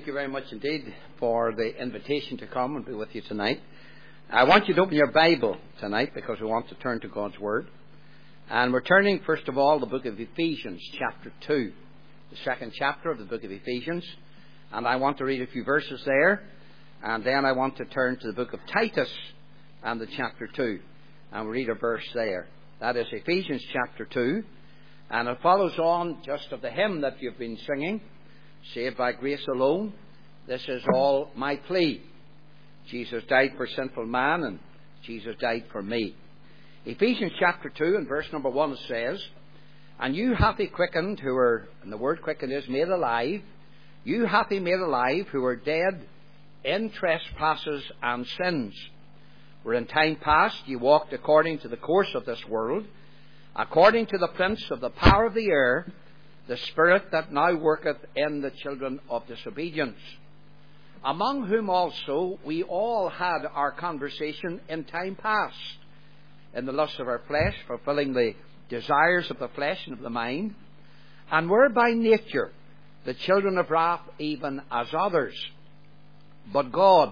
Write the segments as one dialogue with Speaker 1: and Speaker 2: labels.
Speaker 1: you very much indeed for the invitation to come and be with you tonight. I want you to open your Bible tonight because we want to turn to God's Word. And we're turning, first of all, the book of Ephesians, chapter 2, the second chapter of the book of Ephesians. And I want to read a few verses there. And then I want to turn to the book of Titus and the chapter 2. And we'll read a verse there. That is Ephesians chapter 2. And it follows on just of the hymn that you've been singing. Saved by grace alone, this is all my plea. Jesus died for sinful man, and Jesus died for me. Ephesians chapter 2 and verse number 1 says, And you hath he quickened who are, and the word quickened is made alive, you hath he made alive who were dead in trespasses and sins, where in time past ye walked according to the course of this world, according to the prince of the power of the air, the spirit that now worketh in the children of disobedience, among whom also we all had our conversation in time past, in the lust of our flesh, fulfilling the desires of the flesh and of the mind, and were by nature the children of wrath even as others. But God,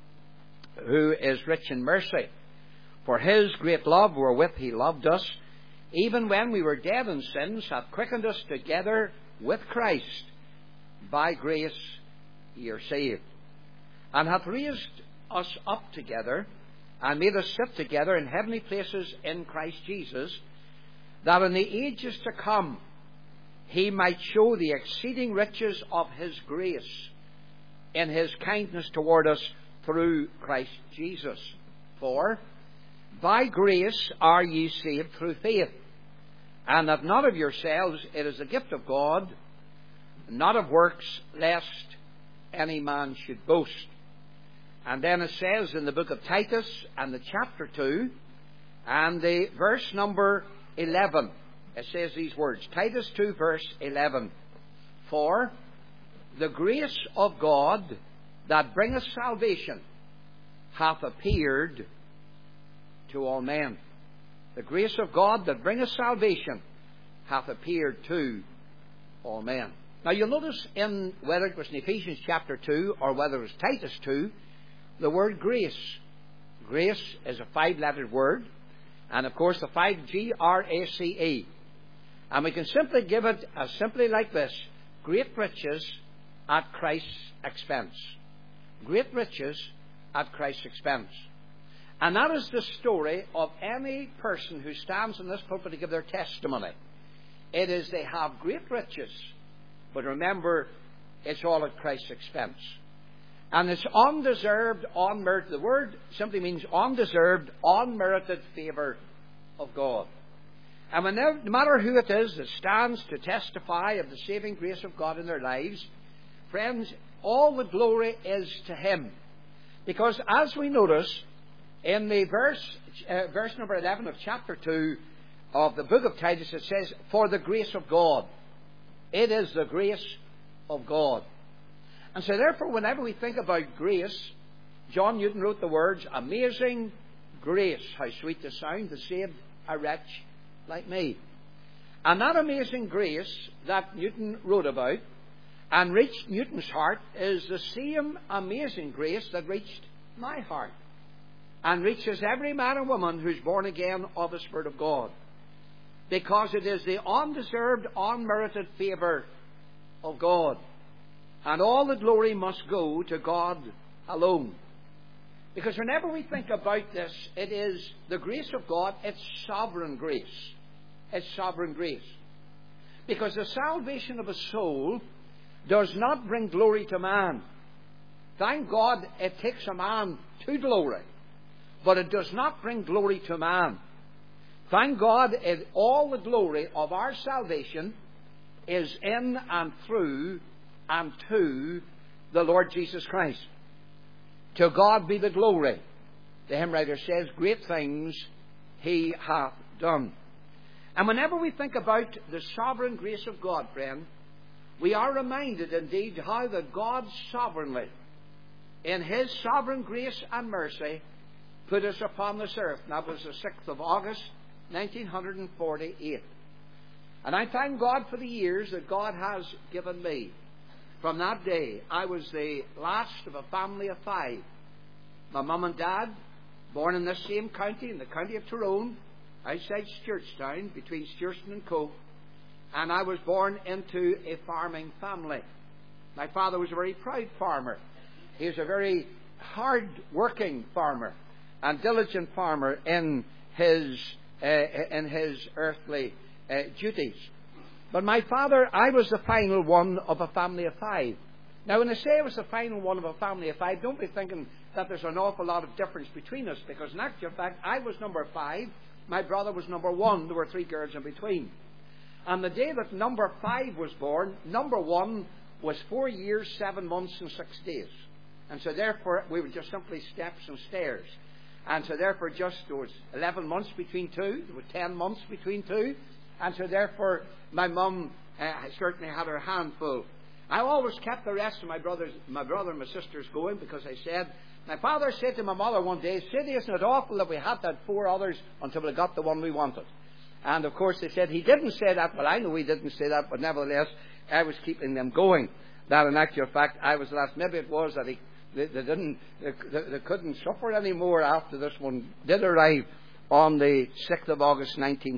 Speaker 1: who is rich in mercy, for his great love wherewith he loved us, even when we were dead in sins, hath quickened us together with Christ. By grace ye are saved. And hath raised us up together, and made us sit together in heavenly places in Christ Jesus, that in the ages to come he might show the exceeding riches of his grace in his kindness toward us through Christ Jesus. For by grace are ye saved through faith, and that not of yourselves, it is a gift of God, not of works, lest any man should boast. And then it says in the book of Titus and the chapter 2 and the verse number 11, it says these words, Titus 2 verse 11, For the grace of God that bringeth salvation hath appeared to all men. The grace of God that bringeth salvation hath appeared to all men. Now you'll notice in whether it was in Ephesians chapter 2 or whether it was Titus 2, the word grace. Grace is a 5-lettered word, and of course the 5 G-R-A-C-E. And we can simply give it as simply like this: great riches at Christ's expense. Great riches at Christ's expense. And that is the story of any person who stands in this pulpit to give their testimony. It is they have great riches, but remember, it's all at Christ's expense. And it's undeserved, unmerited. The word simply means undeserved, unmerited favour of God. And no matter who it is that stands to testify of the saving grace of God in their lives, friends, all the glory is to him. Because as we notice, in the verse number 11 of chapter 2 of the book of Titus, it says, For the grace of God. It is the grace of God. And so therefore, whenever we think about grace, John Newton wrote the words, Amazing grace, how sweet the sound that saved a wretch like me. And that amazing grace that Newton wrote about and reached Newton's heart is the same amazing grace that reached my heart, and reaches every man and woman who's born again of the Spirit of God. Because it is the undeserved, unmerited favour of God. And all the glory must go to God alone. Because whenever we think about this, it is the grace of God, it's sovereign grace. It's sovereign grace. Because the salvation of a soul does not bring glory to man. Thank God it takes a man to glory, but it does not bring glory to man. Thank God all the glory of our salvation is in and through and to the Lord Jesus Christ. To God be the glory. The hymn writer says, Great things he hath done. And whenever we think about the sovereign grace of God, friend, we are reminded indeed how that God sovereignly, in his sovereign grace and mercy, put us upon this earth. And that was the 6th of August, 1948. And I thank God for the years that God has given me. From that day, I was the last of a family of 5. My mum and dad, born in this same county, in the county of Tyrone, outside Stewartstown, between Stewartstown and Coke, and I was born into a farming family. My father was a very proud farmer. He was a very hard-working farmer and diligent farmer in his earthly duties. But my father, I was the final one of a family of 5. Now, when I say I was the final one of a family of 5, don't be thinking that there's an awful lot of difference between us, because in actual fact, I was number 5, my brother was number 1, there were 3 girls in between. And the day that number 5 was born, number 1 was 4 years, 7 months and 6 days. And so therefore, we were just simply steps and stairs. And so therefore, just there was 11 months between 2, there were 10 months between 2. And so therefore, my mum certainly had her handful. I always kept the rest of my brother and my sisters going, because I said, my father said to my mother one day, "Sadie, isn't it awful that we had that 4 others until we got the one we wanted?" And of course they said, he didn't say that. Well, I know he didn't say that, but nevertheless, I was keeping them going. That in actual fact, I was the last. Maybe it was that they couldn't suffer anymore after this one did arrive on the 6th of August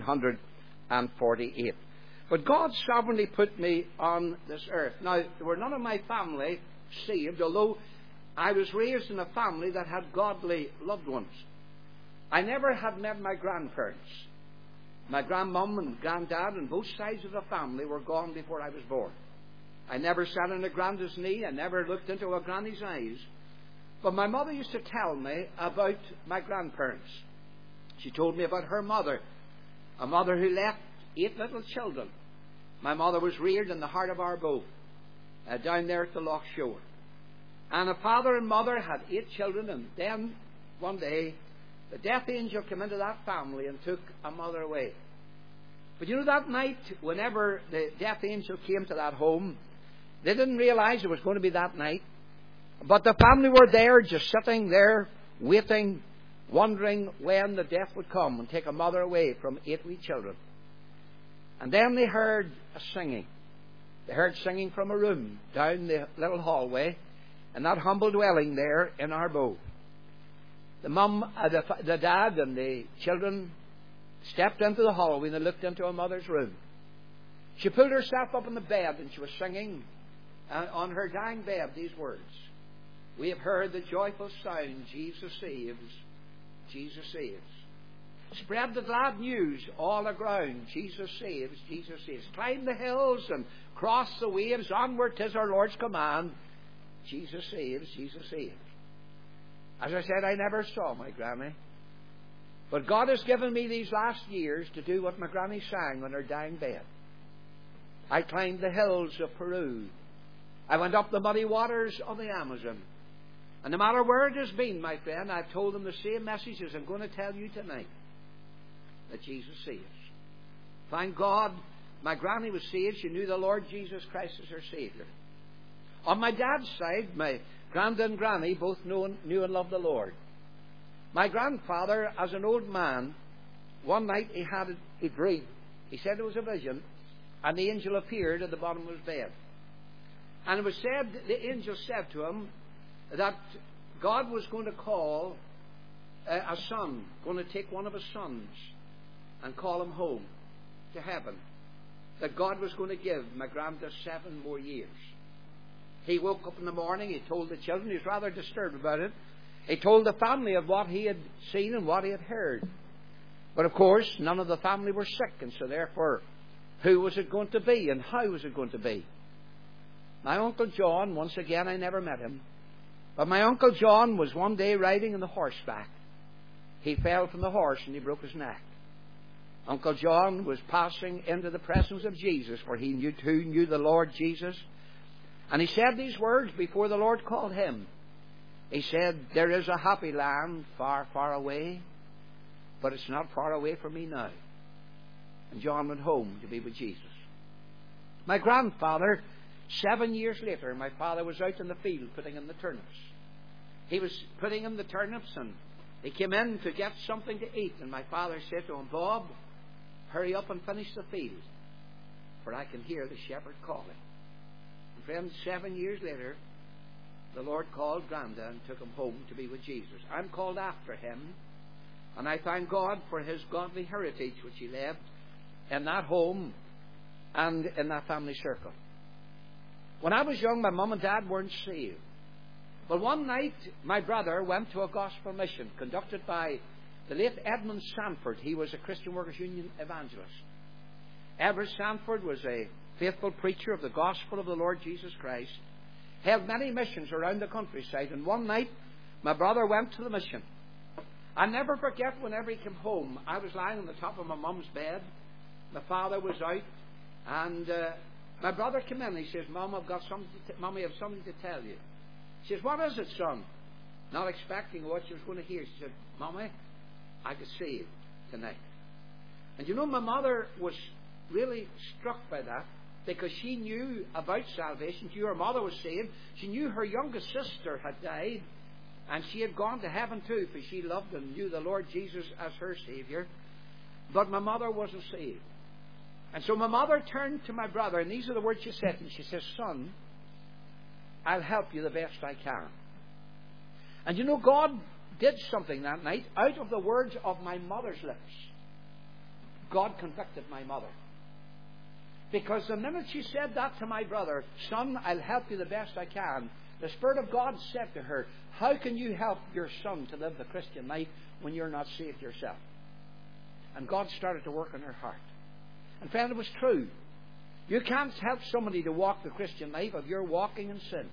Speaker 1: 1948. But God sovereignly put me on this earth. Now, there were none of my family saved, although I was raised in a family that had godly loved ones. I never had met my grandparents. My grandmum and granddad and both sides of the family were gone before I was born. I never sat on a granddad's knee. I never looked into a granny's eyes. But my mother used to tell me about my grandparents. She told me about her mother, a mother who left 8 little children. My mother was reared in the heart of Arboe, down there at the Loch Shore. And a father and mother had 8 children, and then one day the death angel came into that family and took a mother away. But you know, that night, whenever the death angel came to that home, they didn't realize it was going to be that night. But the family were there, just sitting there, waiting, wondering when the death would come and take a mother away from 8 wee children. And then they heard a singing. They heard singing from a room down the little hallway in that humble dwelling there in Arboe. The mum, the dad and the children stepped into the hallway and they looked into a mother's room. She pulled herself up in the bed and she was singing on her dying bed these words: "We have heard the joyful sound, Jesus saves, Jesus saves. Spread the glad news all aground, Jesus saves, Jesus saves. Climb the hills and cross the waves, onward 'tis our Lord's command, Jesus saves, Jesus saves." As I said, I never saw my granny. But God has given me these last years to do what my granny sang on her dying bed. I climbed the hills of Peru. I went up the muddy waters of the Amazon. And no matter where it has been, my friend, I've told them the same message as I'm going to tell you tonight, that Jesus saves. Thank God, my granny was saved. She knew the Lord Jesus Christ as her Saviour. On my dad's side, my granddad and granny both knew and loved the Lord. My grandfather, as an old man, one night he had a dream. He said it was a vision, and the angel appeared at the bottom of his bed. And it was said, the angel said to him that God was going to call a son, going to take one of his sons and call him home to heaven. That God was going to give my granddad 7 more years. He woke up in the morning, he told the children, he was rather disturbed about it. He told the family of what he had seen and what he had heard. But of course, none of the family were sick, and so therefore, who was it going to be and how was it going to be? My Uncle John, once again, I never met him, but my Uncle John was one day riding on the horseback. He fell from the horse and he broke his neck. Uncle John was passing into the presence of Jesus, for he knew the Lord Jesus. And he said these words before the Lord called him. He said, "There is a happy land far, far away, but it's not far away from me now." And John went home to be with Jesus. My grandfather, 7 years later, my father was out in the field putting in the turnips. He was putting in the turnips and he came in to get something to eat. And my father said to him, "Bob, hurry up and finish the field, for I can hear the shepherd calling." And
Speaker 2: And friends, 7 years later, the Lord called Granda and took him home to be with Jesus. I'm called after him, and I thank God for his godly heritage which he left in that home and in that family circle. When I was young, my mum and dad weren't saved. But one night, my brother went to a gospel mission conducted by the late Edmund Sanford. He was a Christian Workers' Union evangelist. Edward Sanford was a faithful preacher of the gospel of the Lord Jesus Christ, held many missions around the countryside, and one night my brother went to the mission. I'll never forget, whenever he came home, I was lying on the top of my mum's bed. My father was out, and my brother came in and he says, Mummy, I have something to tell you. She says, what is it, son? Not expecting what she was going to hear. She said, Mummy, I got saved tonight. And you know, my mother was really struck by that, because she knew about salvation. She knew her mother was saved. She knew her youngest sister had died, and she had gone to heaven too, for she loved and knew the Lord Jesus as her Saviour. But my mother wasn't saved. And so my mother turned to my brother, and these are the words she said to him. She says, Son, I'll help you the best I can. And you know, God did something that night. Out of the words of my mother's lips, God convicted my mother. Because the minute she said that to my brother, Son, I'll help you the best I can, the Spirit of God said to her, how can you help your son to live the Christian life when you're not saved yourself? And God started to work in her heart. And friend, it was true. You can't help somebody to walk the Christian life if you're walking in sin,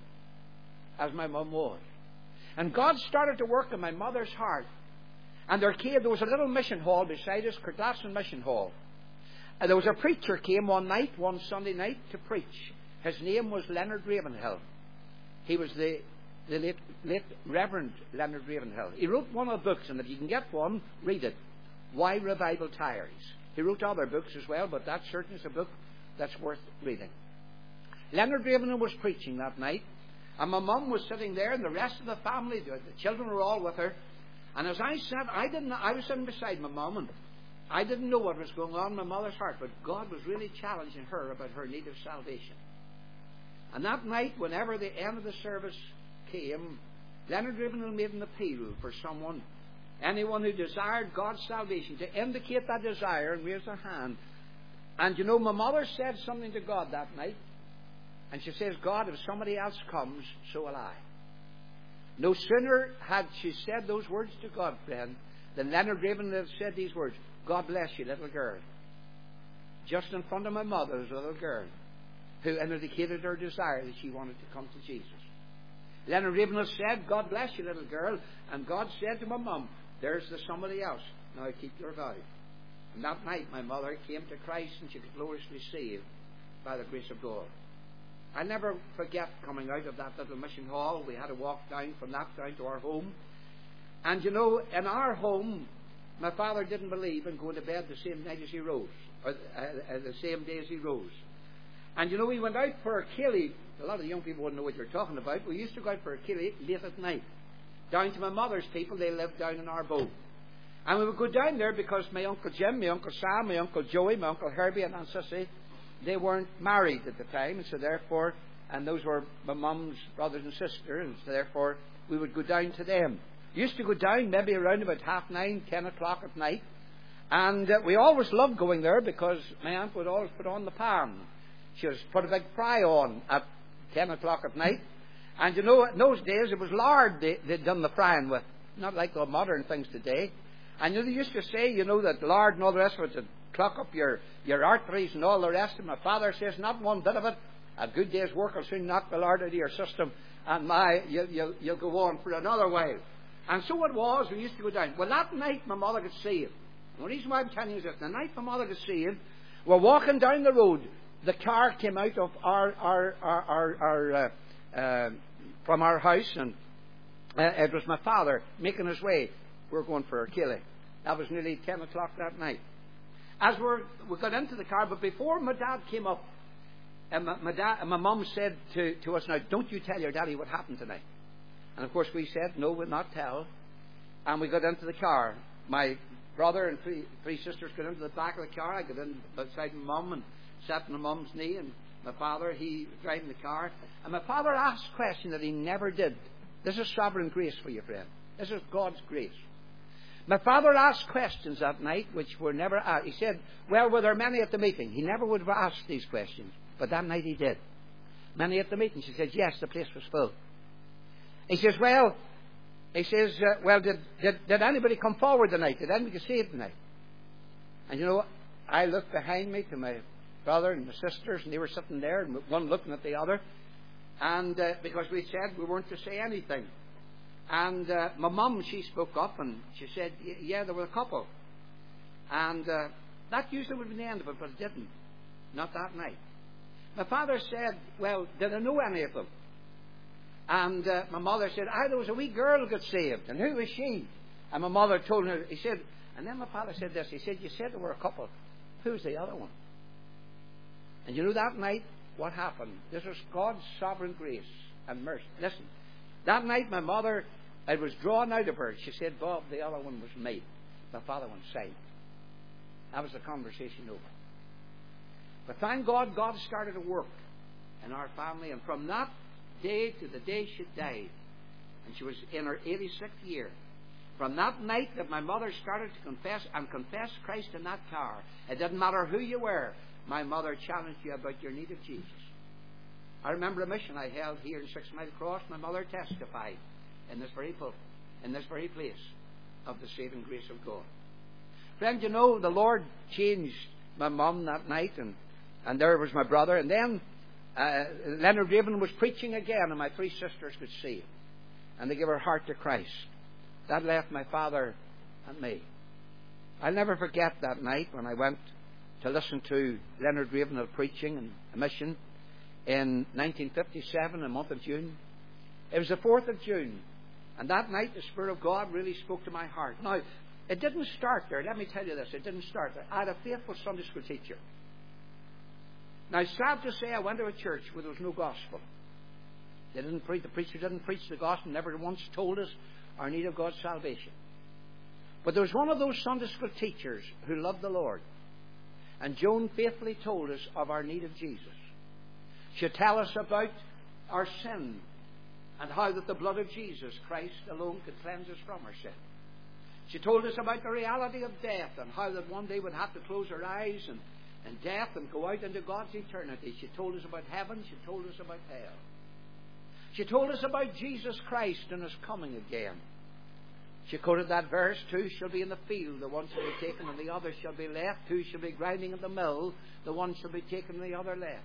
Speaker 2: as my mum was. And God started to work in my mother's heart. And there was a little mission hall beside us, Cardlasson Mission Hall. And there was a preacher came one Sunday night to preach. His name was Leonard Ravenhill. He was the late Reverend Leonard Ravenhill. He wrote one of the books, and if you can get one, read it. Why Revival Tires. He wrote other books as well, but that certainly is a book that's worth reading. Leonard Ravenhill was preaching that night, and my mum was sitting there, and the rest of the family, the children were all with her. And as I said, I was sitting beside my mum, and I didn't know what was going on in my mother's heart, but God was really challenging her about her need of salvation. And that night, whenever the end of the service came, Leonard Ravenhill made an appeal for someone, anyone who desired God's salvation, to indicate that desire and raise their hand. And you know, my mother said something to God that night, and she says, God, if somebody else comes, so will I. No sooner had she said those words to God, friend, than Leonard Ravenhill said these words, God bless you, little girl. Just in front of my mother was a little girl who indicated her desire that she wanted to come to Jesus. Leonard Ravenhill said, God bless you, little girl. And God said to my mum, there's the somebody else. Now keep your vow. And that night my mother came to Christ, and she was gloriously saved by the grace of God. I'll never forget coming out of that little mission hall. We had to walk down from that down to our home. And you know, in our home, my father didn't believe in going to bed the same night as he rose, or the same day as he rose. And you know, we went out for a killie. A lot of young people wouldn't know what you're talking about. We used to go out for a killie late at night, down to my mother's people. They lived down in Arbroath. And we would go down there because my Uncle Jim, my Uncle Sam, my Uncle Joey, my Uncle Herbie and Aunt Sissy, they weren't married at the time, and so therefore, and those were my mum's brothers and sisters, and so therefore we would go down to them. Used to go down maybe around about 9:30, 10 o'clock at night, and we always loved going there because my aunt would always put on the pan. She would put a big fry on at 10 o'clock at night, and you know, in those days it was lard they'd done the frying with, not like the modern things today. And you know, they used to say, you know, that lard and all the rest of it would clog up your arteries and all the rest of it. My father says, not one bit of it. A good day's work will soon knock the lard out of your system, and you'll go on for another while. And so it was, we used to go down. Well, that night my mother got saved. The reason why I'm telling you is that the night my mother got saved, we're walking down the road. The car came out of from our house, and it was my father making his way. We were going for a killie. That was nearly 10 o'clock that night. As we got into the car, but before my dad came up, and my mum said to us, now, don't you tell your daddy what happened tonight. And of course we said, no, we'll not tell. And we got into the car. My brother and three sisters got into the back of the car. I got in beside my mum and sat on my mum's knee, and My father, he was driving the car, and my father asked a question that he never did. This is sovereign grace for you, friend. This is God's grace. My father asked questions that night which were never asked. He said, well, were there many at the meeting? He never would have asked these questions, but that night he did. Many at the meeting? She said, yes, the place was full. He says, well, did anybody come forward tonight? Did anybody get saved tonight? And you know, I looked behind me to my brother and my sisters, and they were sitting there, and one looking at the other. And because we said we weren't to say anything. And my mum, she spoke up, and she said, yeah, there were a couple. And that usually would have been the end of it, but it didn't. Not that night. My father said, well, did I know any of them? And my mother said, there was a wee girl got saved. And who was she? And my mother told her, he said, and then my father said this, he said, you said there were a couple. Who's the other one? And you know that night, what happened? This was God's sovereign grace and mercy. Listen, that night my mother, it was drawn out of her. She said, Bob, the other one was me. My father went silent. That was the conversation over. But thank God, God started to work in our family. And from that day to the day she died, and she was in her 86th year, from that night that my mother started to confess Christ in that car, it didn't matter who you were, my mother challenged you about your need of Jesus. I remember a mission I held here in 6 Mile Cross. My mother testified in this very pulpit, in this very place, of the saving grace of God. Friend, you know, the Lord changed my mum that night, and there was my brother, and then Leonard Raven was preaching again, and my 3 sisters got saved, and they gave her heart to Christ. That left my father and me. I'll never forget that night when I went to listen to Leonard Ravenhill preaching in a mission in 1957, in the month of June. It was the 4th of June, and that night the Spirit of God really spoke to my heart. Now, it didn't start there. Let me tell you this. It didn't start there. I had a faithful Sunday school teacher. Now, sad to say, I went to a church where there was no gospel. They didn't preach. The preacher didn't preach the gospel, never once told us our need of God's salvation. But there was one of those Sunday school teachers who loved the Lord. And Joan faithfully told us of our need of Jesus. She'd tell us about our sin and how that the blood of Jesus Christ alone could cleanse us from our sin. She told us about the reality of death and how that one day we'd have to close our eyes and death and go out into God's eternity. She told us about heaven. She told us about hell. She told us about Jesus Christ and His coming again. She quoted that verse, 2 shall be in the field, the one shall be taken and the other shall be left. 2 shall be grinding in the mill, the one shall be taken and the other left.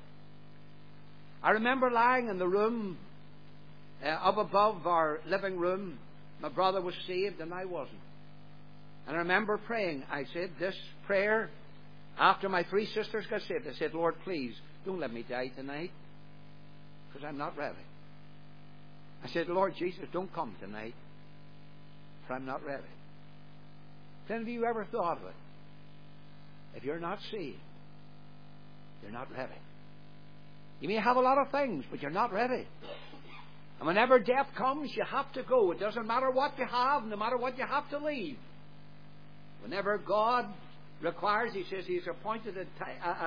Speaker 2: I remember lying in the room up above our living room. My brother was saved and I wasn't. And I remember praying. I said this prayer after my 3 sisters got saved. I said, Lord, please don't let me die tonight, because I'm not ready. I said, Lord Jesus, don't come tonight, for I'm not ready. Have any of you ever thought of it? If you're not saved, you're not ready. You may have a lot of things, but you're not ready. And whenever death comes, you have to go. It doesn't matter what you have, no matter what you have to leave. Whenever God requires, He says He's appointed a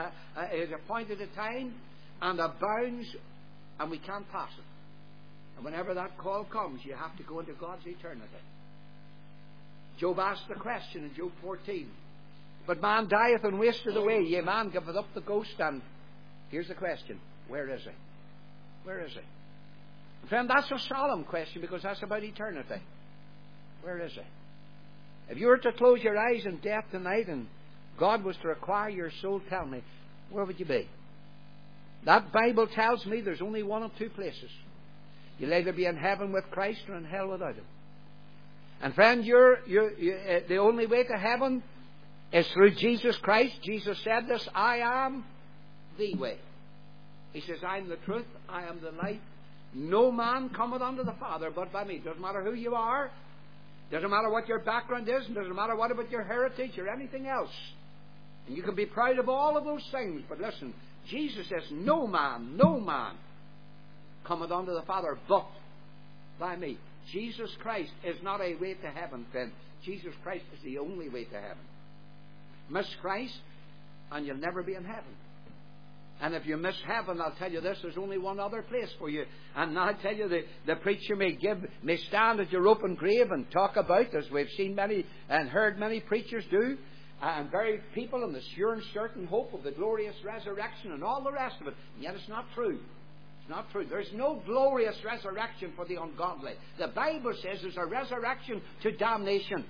Speaker 2: time and a bounds, and we can't pass it. And whenever that call comes, you have to go into God's eternity. Job asked the question in Job 14. But man dieth and wasteth away, yea, man giveth up the ghost. And here's the question. Where is he? Where is he? Friend, that's a solemn question, because that's about eternity. Where is he? If you were to close your eyes in death tonight and God was to require your soul, tell me, where would you be? That Bible tells me there's only one of 2 places. You'll either be in heaven with Christ or in hell without Him. And friend, the only way to heaven is through Jesus Christ. Jesus said this, I am the way. He says, I am the truth, I am the life. No man cometh unto the Father but by me. Doesn't matter who you are. Doesn't matter what your background is. And doesn't matter what about your heritage or anything else. And you can be proud of all of those things. But listen, Jesus says, no man cometh unto the Father but by me. Jesus Christ is not a way to heaven, friend. Jesus Christ is the only way to heaven. Miss Christ and you'll never be in heaven. And if you miss heaven, I'll tell you this, there's only one other place for you. And I'll tell you, the preacher may stand at your open grave and talk about, as we've seen many and heard many preachers do, and bury people in the sure and certain hope of the glorious resurrection and all the rest of it. And yet it's not true. It's not true. There's no glorious resurrection for the ungodly. The Bible says there's a resurrection to damnation.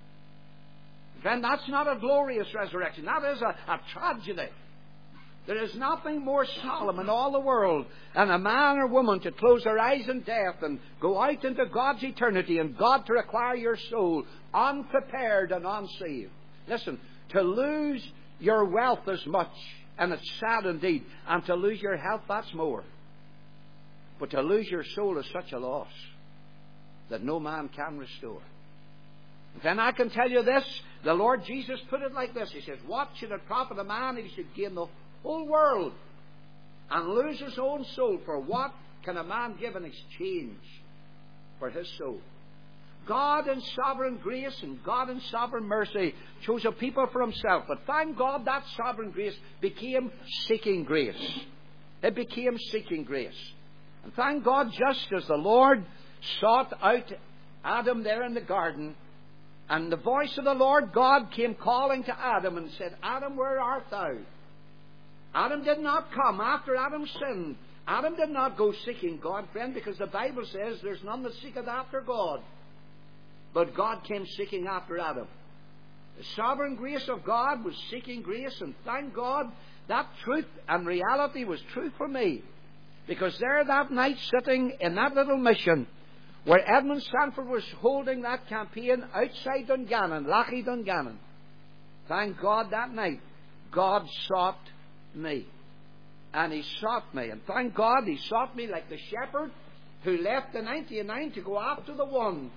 Speaker 2: Friend, that's not a glorious resurrection. That is a tragedy. There is nothing more solemn in all the world than a man or woman to close their eyes in death and go out into God's eternity and God to require your soul unprepared and unsaved. Listen, to lose your wealth is much, and it's sad indeed, and to lose your health, that's more. But to lose your soul is such a loss that no man can restore. Then I can tell you this, the Lord Jesus put it like this. He says, what should it profit a man if he should gain the whole world and lose his own soul? For what can a man give in exchange for his soul? God in sovereign grace and God in sovereign mercy chose a people for himself. But thank God that sovereign grace became seeking grace. It became seeking grace. And thank God, just as the Lord sought out Adam there in the garden, and the voice of the Lord God came calling to Adam and said, Adam, where art thou? Adam did not come after Adam sinned. Adam did not go seeking God, friend, because the Bible says there's none that seeketh after God. But God came seeking after Adam. The sovereign grace of God was seeking grace, and thank God that truth and reality was true for me. Because there that night, sitting in that little mission, where Edmund Sanford was holding that campaign outside Dungannon, Lochie Dungannon, thank God that night, God sought me. And He sought me. And thank God He sought me like the shepherd who left the 99 to go after the one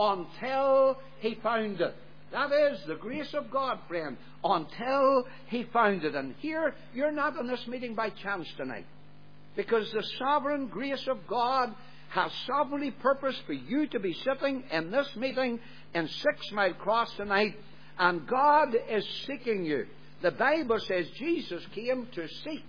Speaker 2: until he found it. That is the grace of God, friend, until He found it. And here, you're not in this meeting by chance tonight, because the sovereign grace of God has sovereignly purposed for you to be sitting in this meeting in 6 Mile Cross tonight, and God is seeking you. The Bible says Jesus came to seek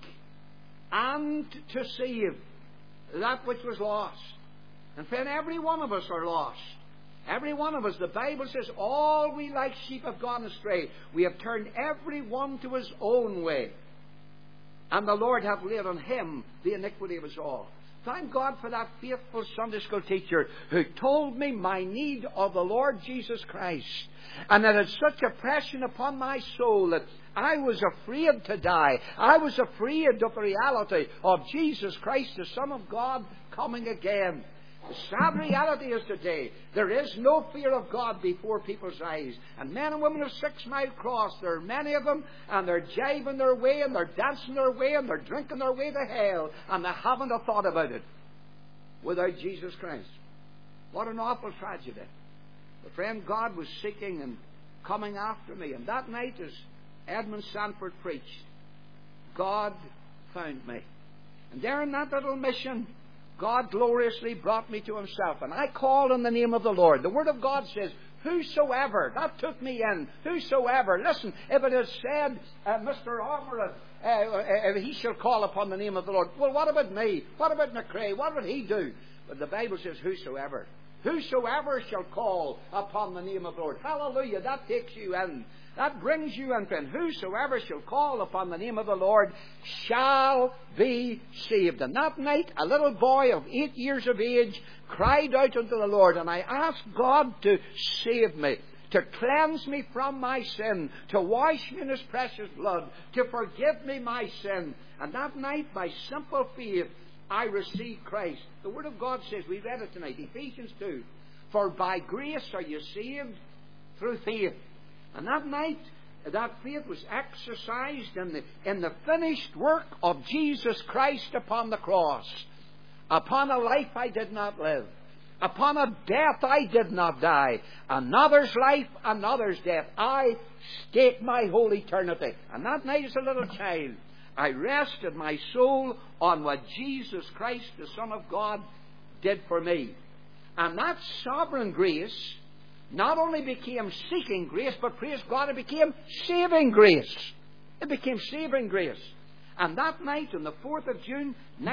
Speaker 2: and to save that which was lost. And friend, every one of us are lost. Every one of us, the Bible says, all we like sheep have gone astray. We have turned every one to his own way. And the Lord hath laid on him the iniquity of us all. Thank God for that faithful Sunday school teacher who told me my need of the Lord Jesus Christ. And that had such oppression upon my soul that I was afraid to die. I was afraid of the reality of Jesus Christ, the Son of God, coming again. The sad reality is today, there is no fear of God before people's eyes. And men and women of 6 Mile Cross, there are many of them, and they're jiving their way, and they're dancing their way, and they're drinking their way to hell, and they haven't a thought about it without Jesus Christ. What an awful tragedy. But friend, God was seeking and coming after me. And that night, as Edmund Sanford preached, God found me. And there in that little mission, God gloriously brought me to Himself. And I called on the name of the Lord. The Word of God says, whosoever. That took me in. Whosoever. Listen, if it had said, Mr. Ormerod, he shall call upon the name of the Lord. Well, what about me? What about McCrae? What would he do? But the Bible says, whosoever. Whosoever shall call upon the name of the Lord. Hallelujah. That takes you in. That brings you in, friend. Whosoever shall call upon the name of the Lord shall be saved. And that night, a little boy of 8 years of age cried out unto the Lord, and I asked God to save me, to cleanse me from my sin, to wash me in His precious blood, to forgive me my sin. And that night, by simple faith, I received Christ. The Word of God says, we read it tonight, Ephesians 2, for by grace are you saved through faith. And that night, that faith was exercised in the finished work of Jesus Christ upon the cross. Upon a life I did not live. Upon a death I did not die. Another's life, another's death. I stake my whole eternity. And that night as a little child, I rested my soul on what Jesus Christ, the Son of God, did for me. And that sovereign grace not only became seeking grace, but praise God, it became saving grace. It became saving grace. And that night, on the 4th of June,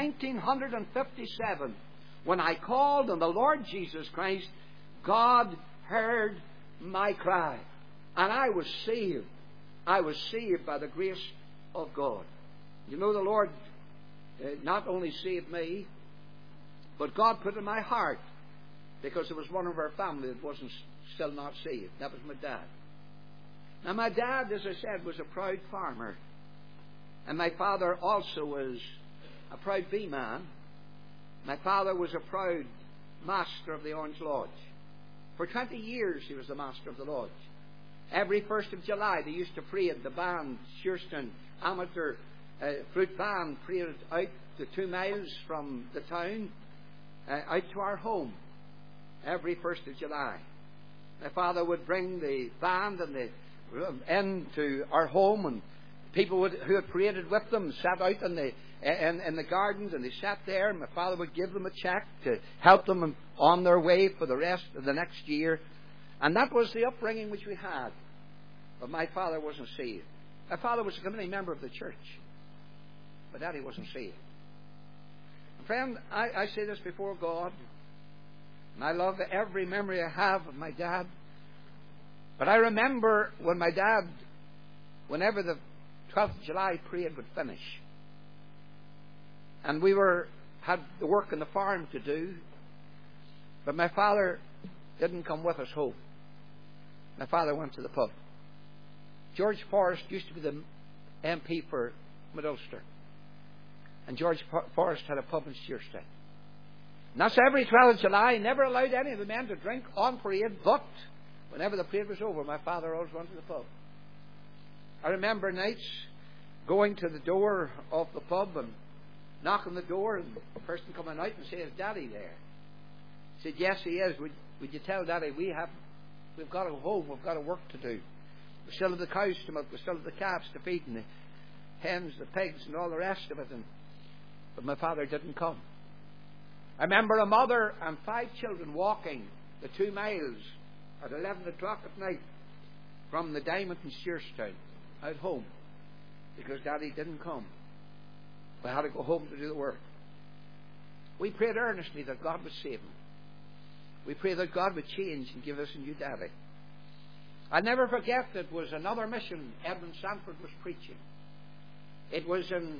Speaker 2: 1957, when I called on the Lord Jesus Christ, God heard my cry. And I was saved. I was saved by the grace of God. You know, the Lord not only saved me, but God put in my heart, because there was one of our family that wasn't still not saved. That was my dad. Now, my dad, as I said, was a proud farmer. And my father also was a proud bee man. My father was a proud master of the Orange Lodge. For 20 years he was the master of the lodge. Every 1st of July they used to parade the band, Shearston Amateur Fruit Band, paraded out to 2 miles from the town, out to our home, every 1st of July. My father would bring the band and the into our home, and people who had paraded with them sat out in the gardens, and they sat there, and my father would give them a cheque to help them on their way for the rest of the next year. And that was the upbringing which we had. But my father wasn't saved. My father was a committee member of the church, but Daddy wasn't saved. And friend, I say this before God, and I love every memory I have of my dad. But I remember when my dad, whenever the 12th of July parade would finish, and we had the work in the farm to do, but my father didn't come with us home. My father went to the pub. George Forrest used to be the MP for Mid-Ulster, and George Forrest had a pub in Shearston. And that's every 12th of July. He never allowed any of the men to drink on parade, but whenever the parade was over, my father always went to the pub. I remember nights going to the door of the pub and knocking the door, and the person coming out and saying, "Is Daddy there?" I said, "Yes, he is. Would you tell Daddy we've got to go home, we've got a work to do. We still have the cows to milk, we still have the calves to feed, and the hens, the pigs, and all the rest of it." But my father didn't come. I remember a mother and 5 children walking the 2 miles at 11 o'clock at night from the Diamond in Shearstown out home, because Daddy didn't come. We had to go home to do the work. We prayed earnestly that God would save him. We prayed that God would change and give us a new daddy. I'll never forget, it was another mission Edmund Sanford was preaching. It was in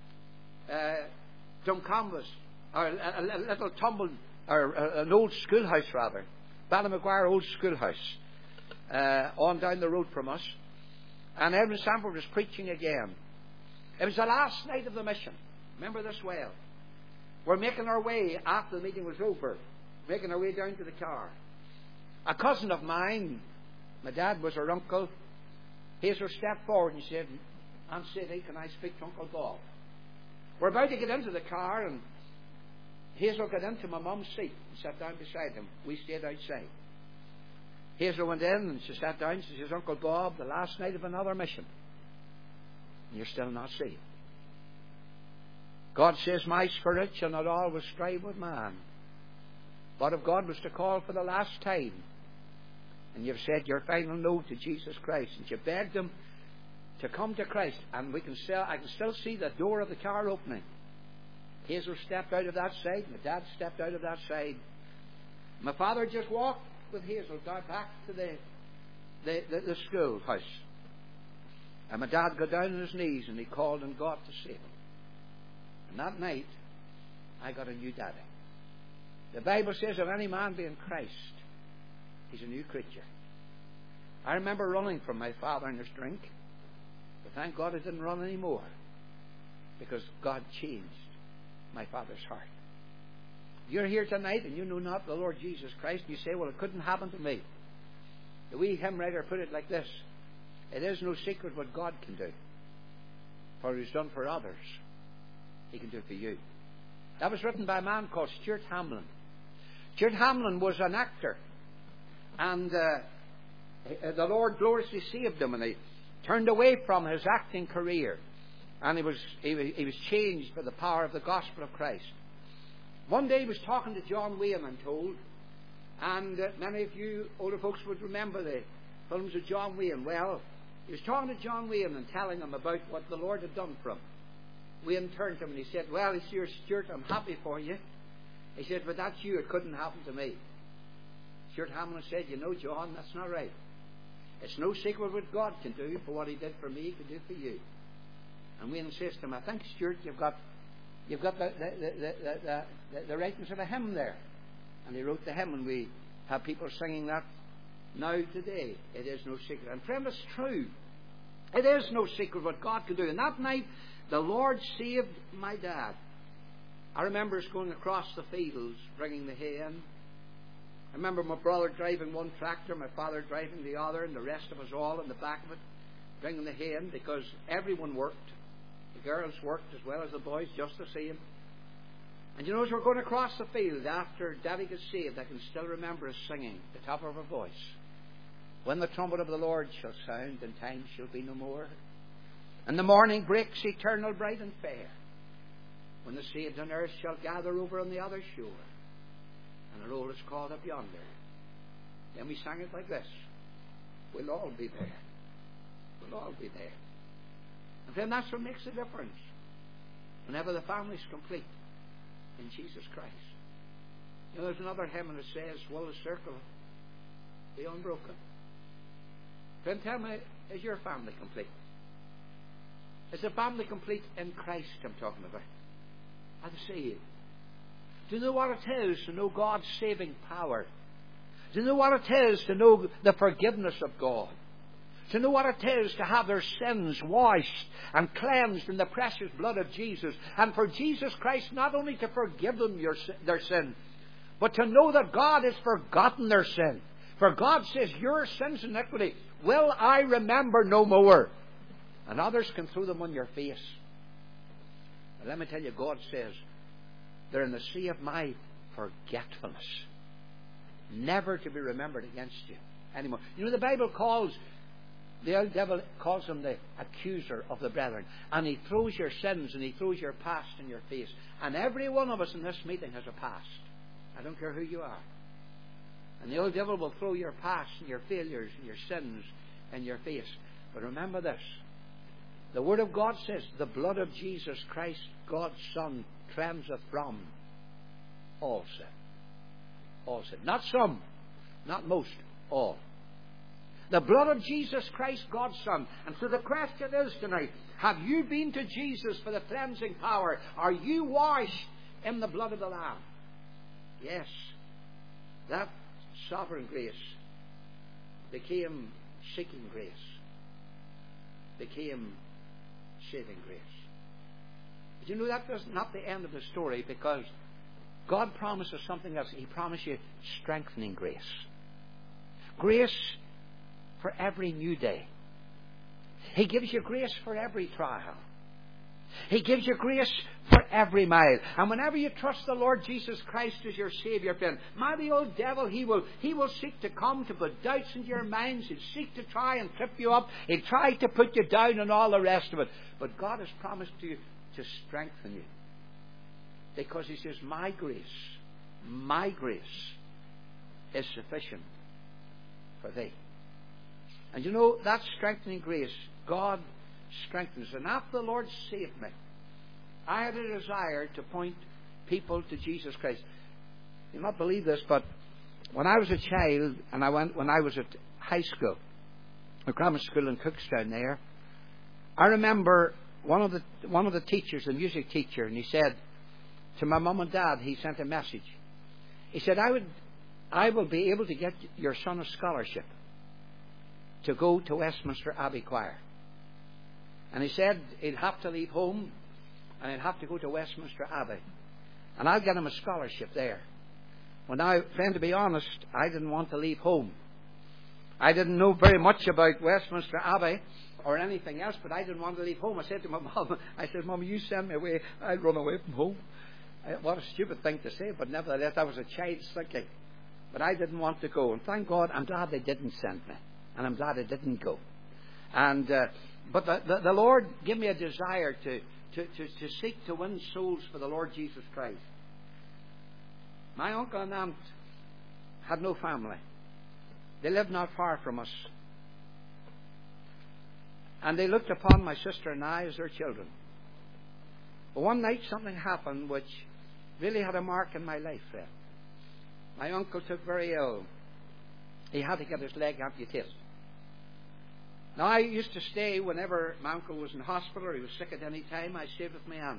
Speaker 2: Duncanvas, or a little tumble, or an old schoolhouse rather, Ballymaguire Old Schoolhouse, on down the road from us. And Edmund Sanford was preaching again. It was the last night of the mission. Remember this well. We're making our way, after the meeting was over, making our way down to the car. A cousin of mine, my dad was her uncle, Hazel stepped forward and said, "Aunt Sadie, can I speak to Uncle Bob?" We're about to get into the car, and Hazel got into my mum's seat and sat down beside him. We stayed outside. Hazel went in and she sat down. She says, "Uncle Bob, the last night of another mission, and you're still not saved. God says, my spirit shall not always strive with man. But if God was to call for the last time, and you've said your final no to Jesus Christ, and you begged him to come to Christ, and I can still see the door of the car opening." Hazel stepped out of that side, my dad stepped out of that side. My father just walked with Hazel down back to the schoolhouse. And my dad got down on his knees and he called on God to save him. And that night, I got a new daddy. The Bible says, if any man be in Christ, he's a new creature. I remember running from my father in his drink, but thank God I didn't run anymore, because God changed my father's heart. You're here tonight and you know not the Lord Jesus Christ, and you say, "Well, it couldn't happen to me." The wee hymn writer put it like this: "It is no secret what God can do, for He's done for others, He can do for you." That was written by a man called Stuart Hamlin. Stuart Hamlin was an actor, and the Lord gloriously saved him, and he turned away from his acting career, and he was changed by the power of the gospel of Christ. One day he was talking to John Wayne, I'm told, and many of you older folks would remember the films of John Wayne. Well, he was talking to John Wayne and telling him about what the Lord had done for him. Wayne turned to him and he said, well, he's your Stuart, I'm happy for you. He said, but that's you, it couldn't happen to me. Stuart Hamlin said, you know, John, that's not right. It's no secret what God can do, for what he did for me, he can do for you. And Wayne says to him, I think, Stuart, you've got the writings of a hymn there. And he wrote the hymn, and we have people singing that now today. It is no secret. And friend, it's true. It is no secret what God can do. And that night, the Lord saved my dad. I remember us going across the fields, bringing the hay in. I remember my brother driving one tractor, my father driving the other, and the rest of us all in the back of it, bringing the hay in, because everyone worked. The girls worked as well as the boys, just the same. And you know, as we're going across the field after Daddy got saved, I can still remember us singing at the top of our voice, when the trumpet of the Lord shall sound, and time shall be no more, and the morning breaks eternal, bright and fair, when the saved on earth shall gather over on the other shore, and the roll is called up yonder. Then we sang it like this: we'll all be there. We'll all be there. And then that's what makes the difference. Whenever the family's complete in Jesus Christ. You know, there's another hymn that says, will the circle be unbroken? Friend, tell me, is your family complete? Is the family complete in Christ I'm talking about? Are they saved? Do you know what it is to know God's saving power? Do you know what it is to know the forgiveness of God? To know what it is to have their sins washed and cleansed in the precious blood of Jesus. And for Jesus Christ not only to forgive them their sin, but to know that God has forgotten their sin. For God says, your sins and iniquity will I remember no more. And others can throw them on your face. But let me tell you, God says, they're in the sea of my forgetfulness, never to be remembered against you anymore. You know, the Bible calls, the old devil calls him the accuser of the brethren. And he throws your sins and he throws your past in your face. And every one of us in this meeting has a past. I don't care who you are. And the old devil will throw your past and your failures and your sins in your face. But remember this. The Word of God says, the blood of Jesus Christ, God's Son, cleanseth from all sin. All sin. Not some, not most, all. The blood of Jesus Christ, God's Son. And so the question is tonight, have you been to Jesus for the cleansing power? Are you washed in the blood of the Lamb? Yes. That sovereign grace became seeking grace, became saving grace. But you know, that was not the end of the story, because God promises something else. He promised you strengthening grace. Grace for every new day. He gives you grace for every trial. He gives you grace for every mile. And whenever you trust the Lord Jesus Christ as your Saviour, friend, the old devil, he will seek to come to put doubts into your minds. He'll seek to try and trip you up. He'll try to put you down and all the rest of it. But God has promised you to strengthen you. Because He says, my grace is sufficient for thee. And you know, that strengthening grace, God strengthens. And after the Lord saved me, I had a desire to point people to Jesus Christ. You'll not believe this, but when I was a child, and when I was at high school, a grammar school in Cookstown there, I remember one of the teachers, the music teacher, and he said to my mum and dad, he sent a message. He said, I will be able to get your son a scholarship to go to Westminster Abbey Choir. And he said he'd have to leave home and he'd have to go to Westminster Abbey. And I'll get him a scholarship there. Well, now, friend, to be honest, I didn't want to leave home. I didn't know very much about Westminster Abbey or anything else, but I didn't want to leave home. I said to my mum, Mum, you send me away, I'll run away from home. What a stupid thing to say, but nevertheless, that was a child's thinking. But I didn't want to go. And thank God, I'm glad they didn't send me. And I'm glad I didn't go. And but the Lord gave me a desire to seek to win souls for the Lord Jesus Christ. My uncle and aunt had no family. They lived not far from us. And they looked upon my sister and I as their children. But one night something happened which really had a mark in my life then. My uncle took very ill. He had to get his leg amputated. Now, I used to stay whenever my uncle was in hospital or he was sick at any time. I stayed with my aunt.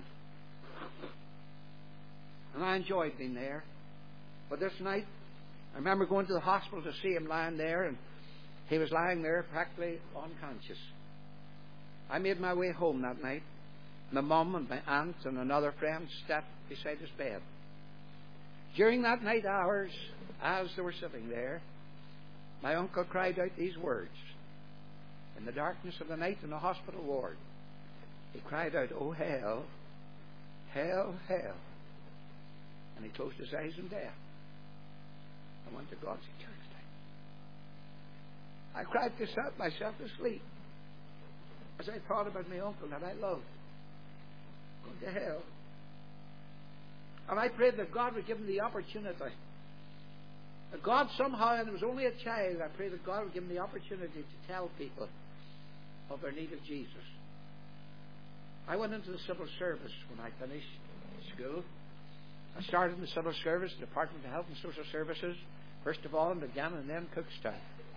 Speaker 2: And I enjoyed being there. But this night, I remember going to the hospital to see him lying there, and he was lying there practically unconscious. I made my way home that night. My mum and my aunt and another friend sat beside his bed. During that night hours, as they were sitting there, my uncle cried out these words. In the darkness of the night in the hospital ward, he cried out, "Oh, hell, hell, hell." And he closed his eyes in death and went to God's eternity. I cried myself to sleep as I thought about my uncle that I loved going to hell. And I prayed that God would give him the opportunity. That God somehow, and it was only a child, I prayed that God would give him the opportunity to tell people of their need of Jesus. I went into the civil service when I finished school. I started in the civil service, Department of Health and Social Services, first of all in Dungannon and then Cookstown.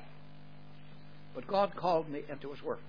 Speaker 2: But God called me into His work.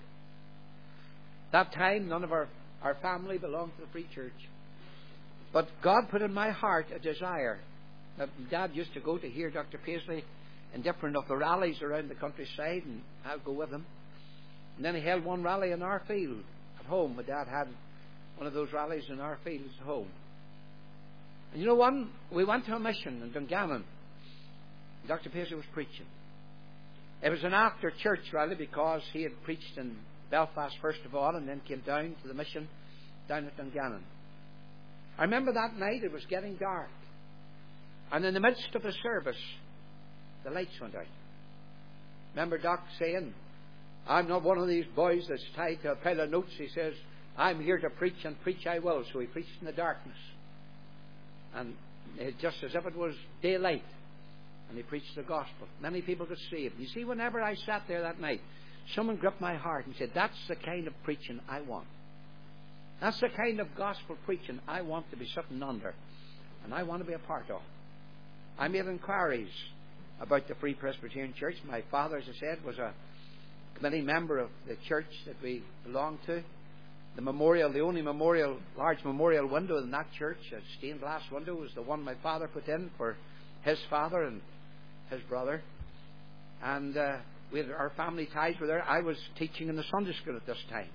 Speaker 2: That time, none of our family belonged to the Free Church. But God put in my heart a desire. Now, Dad used to go to hear Dr. Paisley in different of the rallies around the countryside, and I'd go with him. And then he held one rally in our field at home. My dad had one of those rallies in our fields at home. And you know, we went to a mission in Dungannon. Dr. Paisley was preaching. It was an after-church rally because he had preached in Belfast first of all and then came down to the mission down at Dungannon. I remember that night it was getting dark. And in the midst of the service, the lights went out. Remember Doc saying, "I'm not one of these boys that's tied to a pile of notes." He says, "I'm here to preach and preach I will." So he preached in the darkness. And just as if it was daylight. And he preached the gospel. Many people got saved. You see, whenever I sat there that night, someone gripped my heart and said, "That's the kind of preaching I want. That's the kind of gospel preaching I want to be sitting under. And I want to be a part of." I made inquiries about the Free Presbyterian Church. My father, as I said, was a committee member of the church that we belonged to. The only large memorial window in that church, a stained glass window, was the one my father put in for his father and his brother. And our family ties were there. I was teaching in the Sunday school at this time.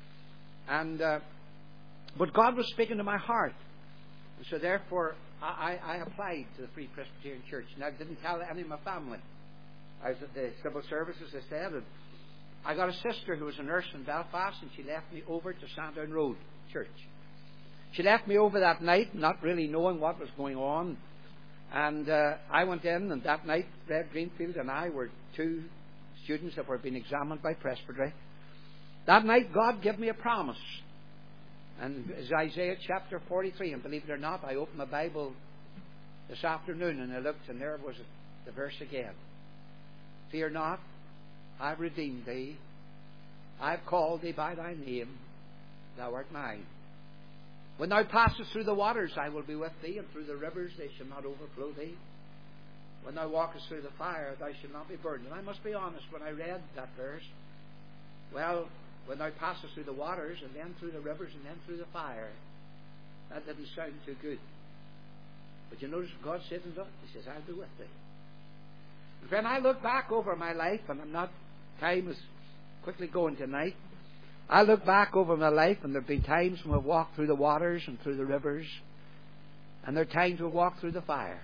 Speaker 2: But God was speaking to my heart. And so therefore, I applied to the Free Presbyterian Church. And I didn't tell any of my family. I was at the civil service, as I said, and I got a sister who was a nurse in Belfast, and she left me over to Sandown Road Church. She left me over that night, not really knowing what was going on. And I went in, and that night, Red Greenfield and I were two students that were being examined by Presbytery. That night, God gave me a promise. And it's Isaiah chapter 43. And believe it or not, I opened my Bible this afternoon, and I looked, and there was the verse again. "Fear not, I've redeemed thee. I've called thee by thy name. Thou art mine. When thou passest through the waters, I will be with thee, and through the rivers they shall not overflow thee. When thou walkest through the fire, thou shalt not be burned." And I must be honest, when I read that verse, well, when thou passest through the waters, and then through the rivers, and then through the fire, that didn't sound too good. But you notice what God said in that? He says, "I'll be with thee." And when I look back over my life, and time is quickly going tonight, I look back over my life, and there have been times when I've walked through the waters and through the rivers, and there are times we've walked through the fire.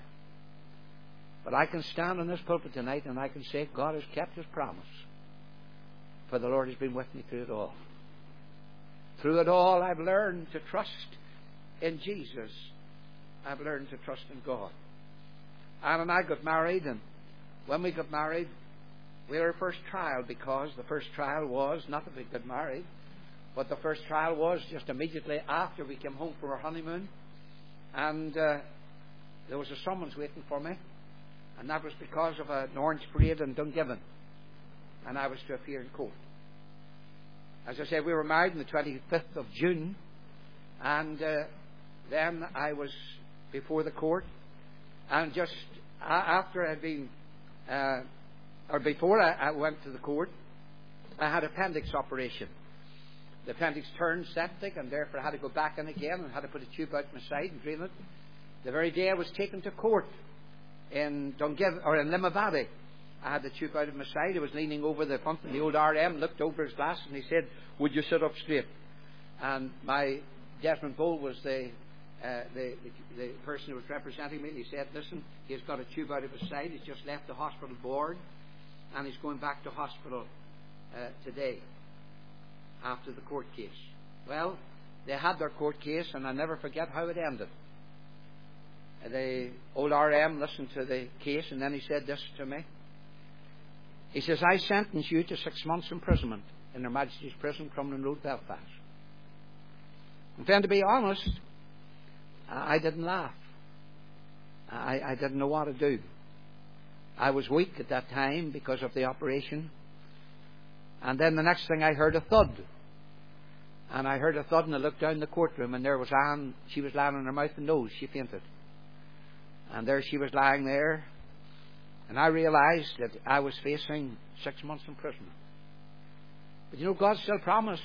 Speaker 2: But I can stand on this pulpit tonight, and I can say God has kept His promise. For the Lord has been with me through it all. Through it all, I've learned to trust in Jesus. I've learned to trust in God. Anne and I got married, and when we got married, we had our first trial, because the first trial was not that we got married, but the first trial was just immediately after we came home from our honeymoon, and there was a summons waiting for me, and that was because of an orange parade in Dungiven, and I was to appear in court. As I said, we were married on the 25th of June And then I was before the court, and just after I had been, or before I went to the court, I had appendix operation. The appendix turned septic, and therefore I had to go back in again and had to put a tube out my side and drain it. The very day I was taken to court in Dungiven, or in Limavady, I had the tube out of my side. I was leaning over the front, and the old RM looked over his glass and he said, "Would you sit up straight?" And my Desmond Bull was the person who was representing me. And he said, "Listen, he's got a tube out of his side. He's just left the hospital board, and he's going back to hospital today after the court case." Well, they had their court case, and I'll never forget how it ended. The old RM listened to the case, and then he said this to me. He says, "I sentence you to 6 months imprisonment in Her Majesty's Prison, Crumlin Road, Belfast." And then, to be honest, I didn't laugh. I didn't know what to do. I was weak at that time because of the operation. And then the next thing I heard a thud. And I heard a thud, and I looked down the courtroom, and there was Anne. She was lying on her mouth and nose. She fainted. And there she was lying there. And I realized that I was facing 6 months in prison. But you know, God still promised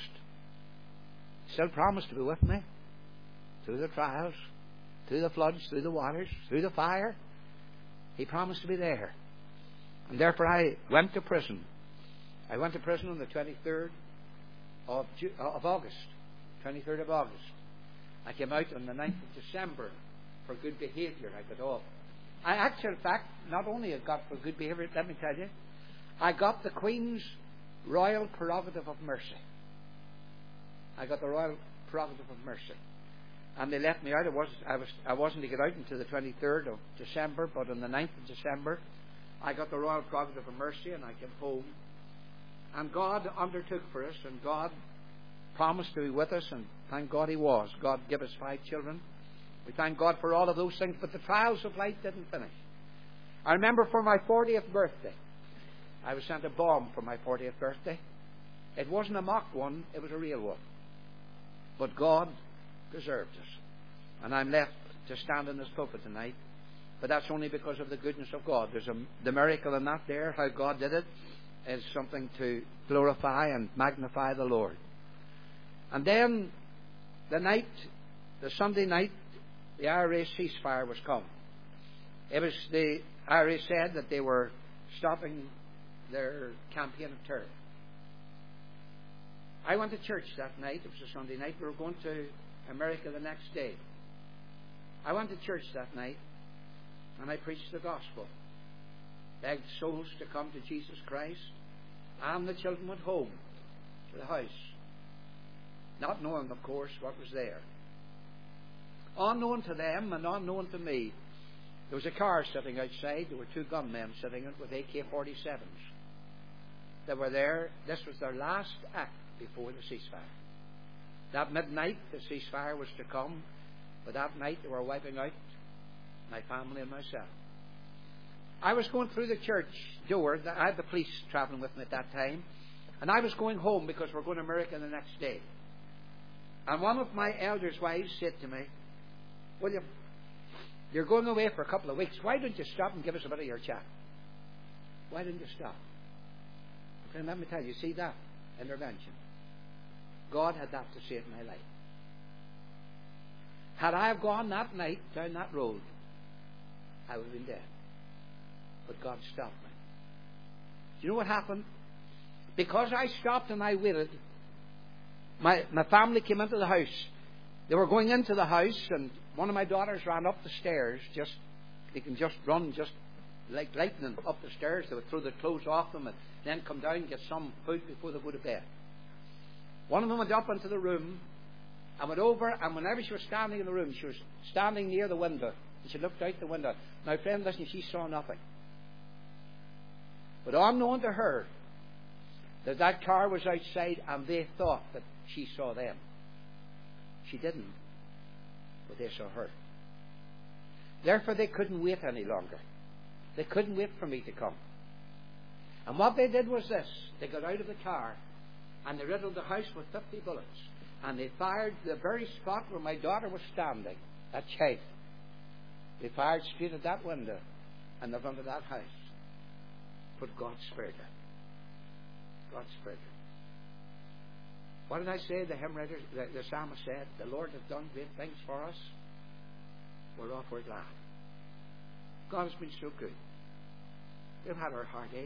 Speaker 2: to be with me through the trials, through the floods, through the waters, through the fire. He promised to be there. And therefore I went to prison. I went to prison on the 23rd of August. 23rd of August. I came out on the 9th of December for good behaviour. I got off. I actually, in fact, not only got for good behaviour, let me tell you, I got the Queen's Royal Prerogative of Mercy. I got the Royal Prerogative of Mercy. And they let me out. I wasn't to get out until the 23rd of December, but on the 9th of December, I got the Royal Prerogative of Mercy, and I came home. And God undertook for us, and God promised to be with us, and thank God He was. God gave us 5 children. We thank God for all of those things, but the trials of life didn't finish. I remember for my 40th birthday, I was sent a bomb for my 40th birthday. It wasn't a mock one, it was a real one. But God preserved us. And I'm left to stand in this pulpit tonight, but that's only because of the goodness of God. There's the miracle in that there, how God did it, is something to glorify and magnify the Lord. And then the Sunday night, the IRA ceasefire was come. The IRA said that they were stopping their campaign of terror. I went to church that night. It was a Sunday night. We were going to America the next day. I went to church that night, and I preached the gospel. Begged souls to come to Jesus Christ, and the children went home to the house, not knowing, of course, what was there. Unknown to them and unknown to me, there was a car sitting outside. There were 2 gunmen sitting in it with AK-47s. They were there. This was their last act before the ceasefire. That midnight, the ceasefire was to come, but that night they were wiping out my family and myself. I was going through the church door. I had the police travelling with me at that time, and I was going home because we're going to America the next day. And one of my elders' wives said to me, "William, you're going away for a couple of weeks. Why don't you stop and give us a bit of your chat? Why didn't you stop?" Friend, let me tell you, see that intervention. God had that to say in my life. Had I have gone that night down that road, I would have been dead. But God stopped me. Do you know what happened? Because I stopped and I waited, my family came into the house. They were going into the house, and one of my daughters ran up the stairs. They can just run just like lightning up the stairs. They would throw their clothes off them and then come down and get some food before they go to bed. One of them went up into the room and went over, and whenever she was standing in the room, she was standing near the window, and she looked out the window. Now, friend, listen, she saw nothing. But unknown to her, that car was outside, and they thought that she saw them. She didn't, but they saw her. Therefore, they couldn't wait any longer. They couldn't wait for me to come. And what they did was this. They got out of the car, and they riddled the house with 50 bullets. And they fired the very spot where my daughter was standing, that child. They fired straight at that window and the front of that house. But God spared her. God spared her. What did I say? The hymn writer, the psalmist said, the Lord has done great things for us. We're off, we're glad. God has been so good. We've had our heartaches.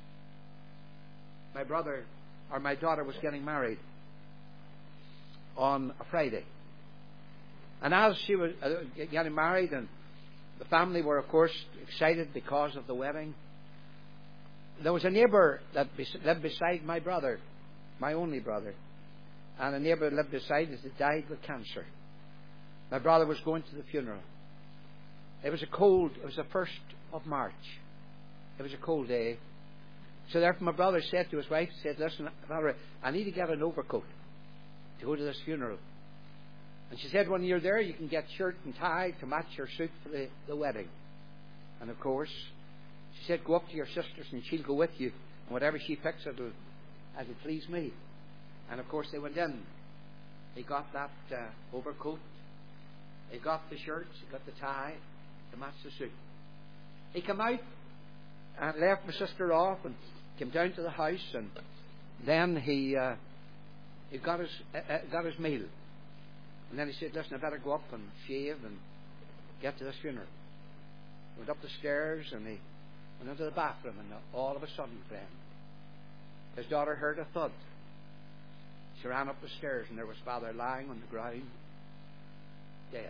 Speaker 2: My daughter was getting married on a Friday. And as she was getting married, and the family were, of course, excited because of the wedding, there was a neighbour that lived beside my brother, my only brother. And a neighbour lived beside us that died with cancer. My brother was going to the funeral. It was the 1st of March. It was a cold day. So therefore my brother said to his wife, listen, Valerie, I need to get an overcoat to go to this funeral. And she said, when you're there, you can get shirt and tie to match your suit for the wedding. And of course, she said, go up to your sister's and she'll go with you. And whatever she picks, it'll please me. And of course they went in. He got that overcoat. He got the shirts. He got the tie to match the suit. He came out and left my sister off and came down to the house, and then he got his meal. And then he said, listen, I better go up and shave and get to this funeral. He went up the stairs and he went into the bathroom, and all of a sudden, friend, his daughter heard a thud. She ran up the stairs, and there was Father lying on the ground, dead.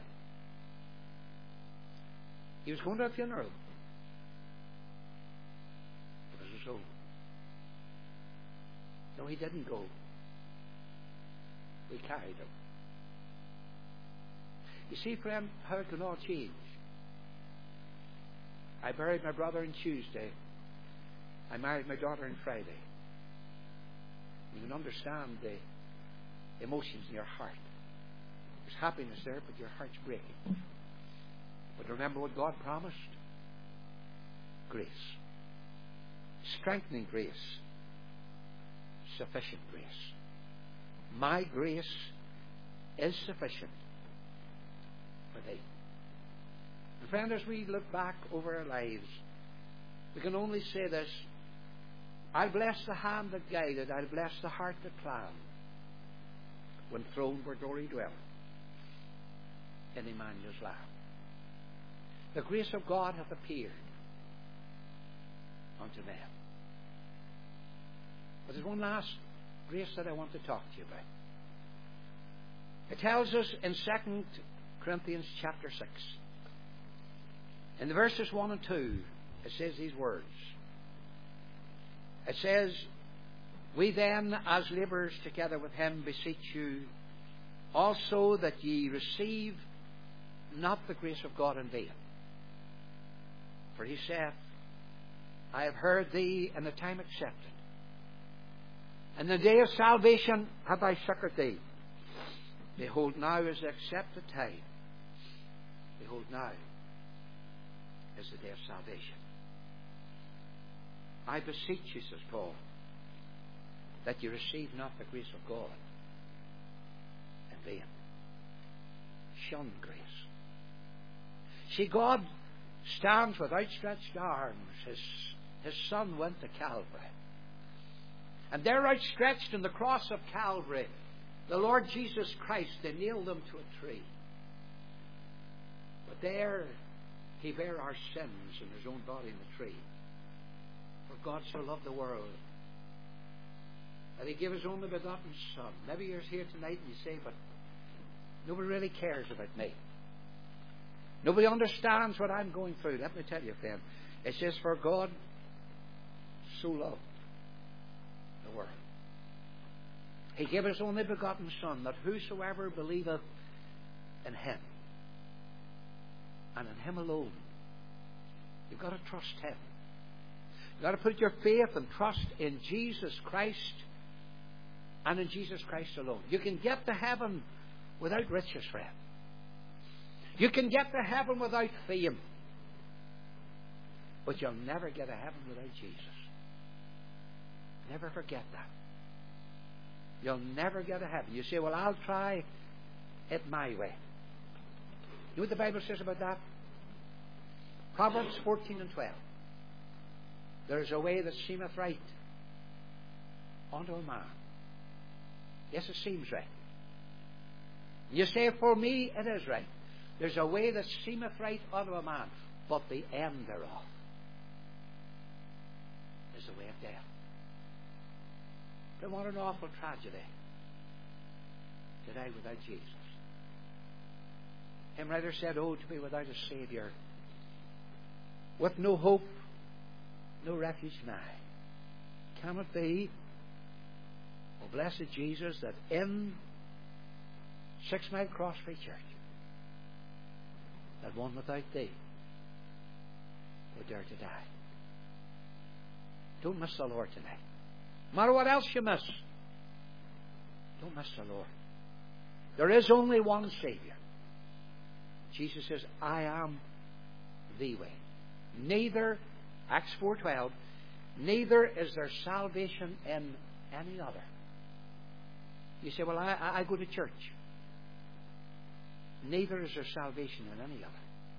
Speaker 2: He was going to a funeral. It was his own. No, he didn't go. We carried him. You see, friend, how it can all change. I buried my brother on Tuesday. I married my daughter on Friday. You can understand the emotions in your heart. There's happiness there, but your heart's breaking. But remember what God promised? Grace. Strengthening grace. Sufficient grace. My grace is sufficient for thee. And friend, as we look back over our lives, we can only say this: I'll bless the hand that guided, I'll bless the heart that planned, when throne where glory dwell in Emmanuel's land. The grace of God hath appeared unto them. But there's one last grace that I want to talk to you about. It tells us in 2 Corinthians chapter 6, in the verses 1 and 2, it says these words. It says, we then, as labourers together with him, beseech you also that ye receive not the grace of God in vain. For he saith, I have heard thee in the time accepted. In the day of salvation have I succoured thee. Behold, now is the accepted time. Behold, now is the day of salvation. I beseech you, says Paul, that you receive not the grace of God in vain. Shun grace. See, God stands with outstretched arms. His Son went to Calvary. And there outstretched in the cross of Calvary, the Lord Jesus Christ, they nailed him to a tree. But there he bare our sins in his own body in the tree. For God so loved the world that he gave his only begotten Son. Maybe you're here tonight and you say, but nobody really cares about me. Nobody understands what I'm going through. Let me tell you, friend. It says, for God so loved the world. He gave his only begotten Son, that whosoever believeth in him, and in him alone, you've got to trust him. You've got to put your faith and trust in Jesus Christ, and in Jesus Christ alone. You can get to heaven without riches, friend. You can get to heaven without fame. But you'll never get to heaven without Jesus. Never forget that. you'll never get to heaven. You say, well, I'll try it my way. You know what the Bible says about that? Proverbs 14 and 12. There is a way that seemeth right unto a man. Yes, it seems right. You say, for me it is right. There's a way that seemeth right unto a man, but the end thereof is the way of death. But what an awful tragedy to die without Jesus. Hymn writer said, oh, to be without a Saviour, with no hope, no refuge nigh. Can it be, O blessed Jesus, that in 6 Mile Cross Free Church, that one without Thee would dare to die? Don't miss the Lord tonight. No matter what else you miss, don't miss the Lord. There is only one Saviour. Jesus says, I am the way. Neither, Acts 4:12, neither is there salvation in any other. You say, well, I go to church. Neither is there salvation in any other.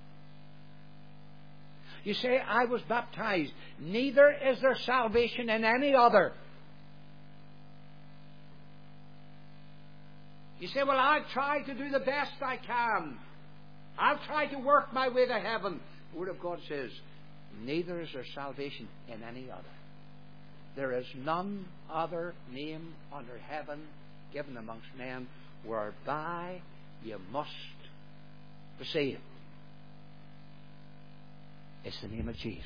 Speaker 2: You say, I was baptized. Neither is there salvation in any other. You say, well, I'll try to do the best I can. I'll try to work my way to heaven. The Word of God says, neither is there salvation in any other. There is none other name under heaven given amongst men whereby you must be saved. It's the name of Jesus.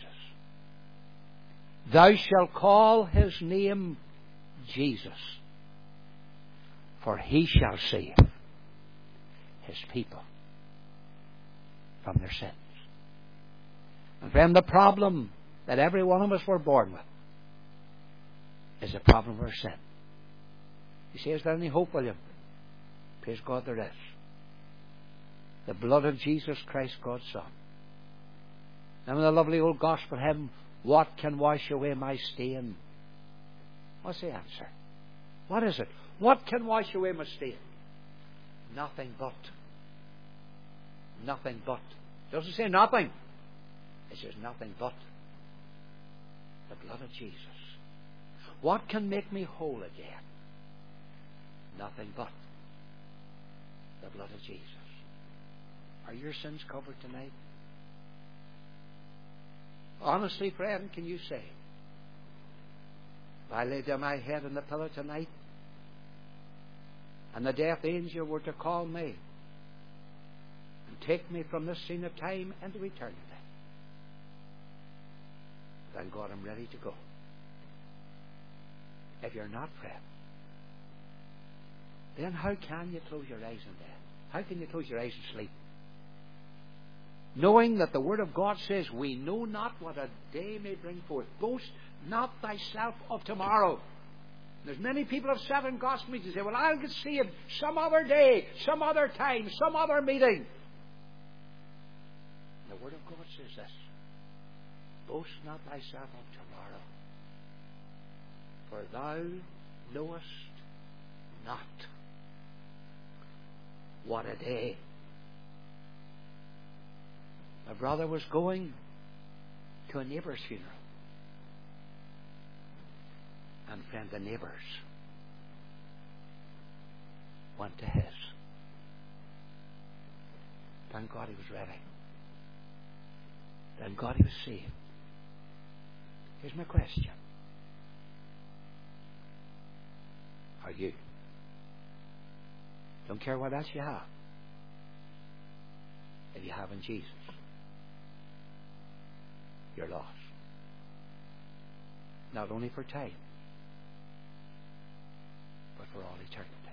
Speaker 2: Thou shalt call his name Jesus, for he shall save his people from their sins. And friend, the problem that every one of us were born with is the problem of our sin. You say, is there any hope, William? Praise God, there is. The blood of Jesus Christ, God's Son. And in the lovely old gospel hymn, what can wash away my stain? What's the answer? What is it? What can wash away my stain? Nothing but. Nothing but. It doesn't say nothing. It says nothing but the blood of Jesus. What can make me whole again? Nothing but the blood of Jesus. Are your sins covered tonight? Honestly, friend, can you say, if I laid down my head on the pillow tonight and the death angel were to call me and take me from this scene of time into eternity, thank God I'm ready to go. If you're not, friend, then how can you close your eyes in death? How can you close your eyes and sleep? Knowing that the Word of God says, we know not what a day may bring forth. Boast not thyself of tomorrow. There's many people have sat in gospel meetings and say, well, I'll get saved some other day, some other time, some other meeting. The Word of God says this: boast not thyself of tomorrow, for thou knowest not what a day. My brother was going to a neighbour's funeral. And friend, the neighbours went to his. Thank God he was ready. Thank God he was saved. Here's my question. Are you? Don't care what else you have. If you haven't Jesus, you're lost. Not only for time, but for all eternity.